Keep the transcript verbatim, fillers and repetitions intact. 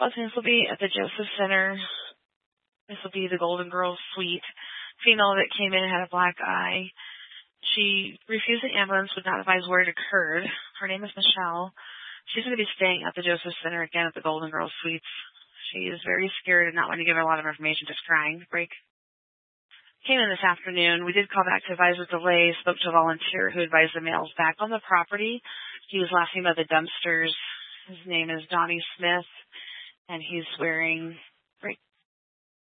This will be at the Joseph Center. This will be the Golden Girls Suite. Female that came in had a black eye. She refused the ambulance, would not advise where it occurred. Her name is Michelle. She's going to be staying at the Joseph Center again at the Golden Girls Suites. She is very scared and not wanting to give her a lot of information, just crying to break. Came in this afternoon. We did call back to advise with delay, spoke to a volunteer who advised the males back on the property. He was laughing about the dumpsters. His name is Donnie Smith, and he's wearing